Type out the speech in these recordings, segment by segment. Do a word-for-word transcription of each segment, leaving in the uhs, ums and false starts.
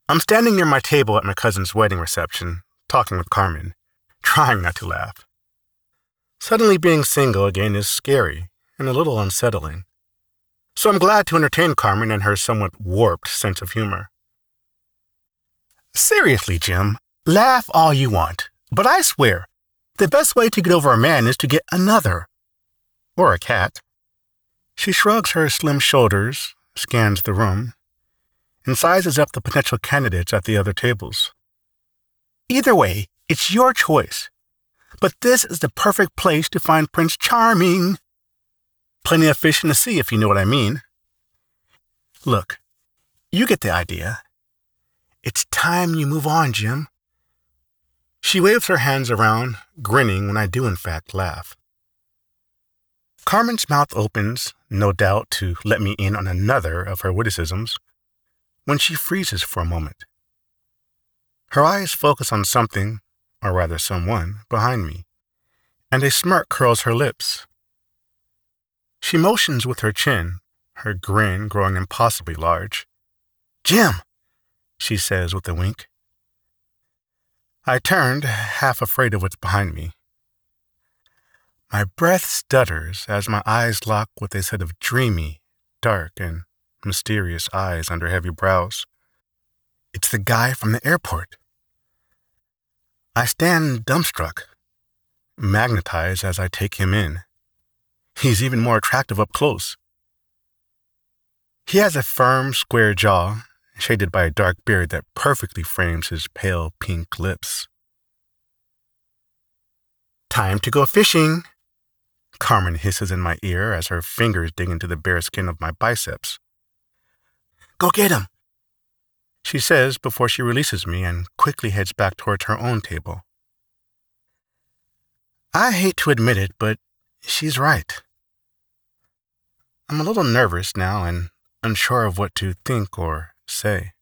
I'm standing near my table at my cousin's wedding reception, talking with Carmen, trying not to laugh. Suddenly being single again is scary and a little unsettling. So I'm glad to entertain Carmen and her somewhat warped sense of humor. Seriously, Jim, laugh all you want, but I swear, the best way to get over a man is to get another. Or a cat. She shrugs her slim shoulders, scans the room, and sizes up the potential candidates at the other tables. Either way, it's your choice. But this is the perfect place to find Prince Charming. Plenty of fish in the sea, if you know what I mean. Look, you get the idea. It's time you move on, Jim. She waves her hands around, grinning when I do in fact laugh. Carmen's mouth opens, no doubt to let me in on another of her witticisms, when she freezes for a moment. Her eyes focus on something, or rather someone, behind me, and a smirk curls her lips. She motions with her chin, her grin growing impossibly large. "Jim," she says with a wink. I turned, half afraid of what's behind me. My breath stutters as my eyes lock with a set of dreamy, dark, and mysterious eyes under heavy brows. It's the guy from the airport. I stand dumbstruck, magnetized as I take him in. He's even more attractive up close. He has a firm, square jaw, shaded by a dark beard that perfectly frames his pale pink lips. "Time to go fishing," Carmen hisses in my ear as her fingers dig into the bare skin of my biceps. "Go get him," she says before she releases me and quickly heads back towards her own table. I hate to admit it, but she's right. I'm a little nervous now and unsure of what to think or say.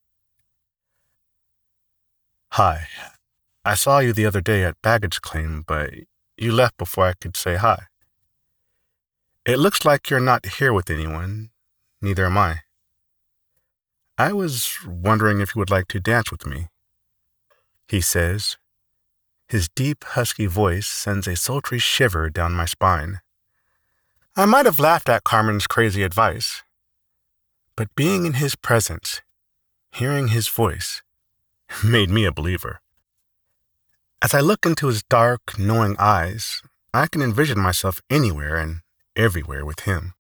"Hi. I saw you the other day at baggage claim, but you left before I could say hi. It looks like you're not here with anyone. Neither am I. I was wondering if you would like to dance with me," he says. His deep, husky voice sends a sultry shiver down my spine. I might have laughed at Carmen's crazy advice, but being in his presence, hearing his voice, made me a believer. As I look into his dark, knowing eyes, I can envision myself anywhere and everywhere with him.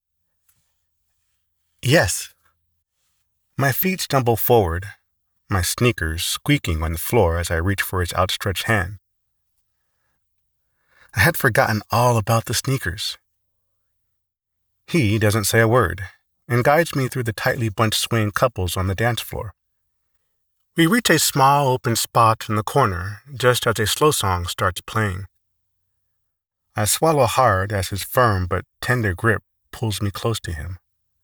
Yes. My feet stumble forward, my sneakers squeaking on the floor as I reach for his outstretched hand. I had forgotten all about the sneakers. He doesn't say a word and guides me through the tightly bunched swaying couples on the dance floor. We reach a small open spot in the corner just as a slow song starts playing. I swallow hard as his firm but tender grip pulls me close to him.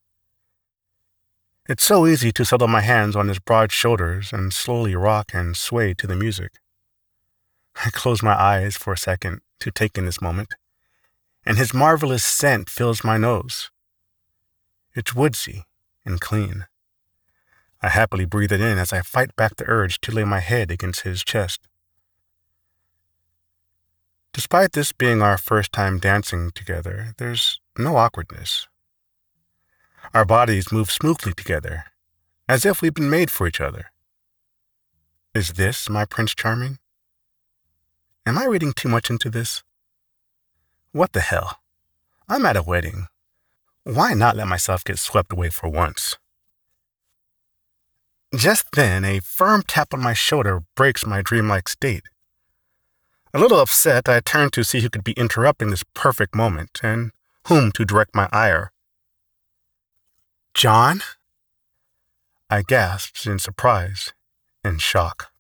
It's so easy to settle my hands on his broad shoulders and slowly rock and sway to the music. I close my eyes for a second to take in this moment, and his marvelous scent fills my nose. It's woodsy and clean. I happily breathe it in as I fight back the urge to lay my head against his chest. Despite this being our first time dancing together, there's no awkwardness. Our bodies move smoothly together, as if we've been made for each other. Is this my Prince Charming? Am I reading too much into this? What the hell? I'm at a wedding. Why not let myself get swept away for once? Just then, a firm tap on my shoulder breaks my dreamlike state. A little upset, I turn to see who could be interrupting this perfect moment and whom to direct my ire. "John?" I gasped in surprise and shock.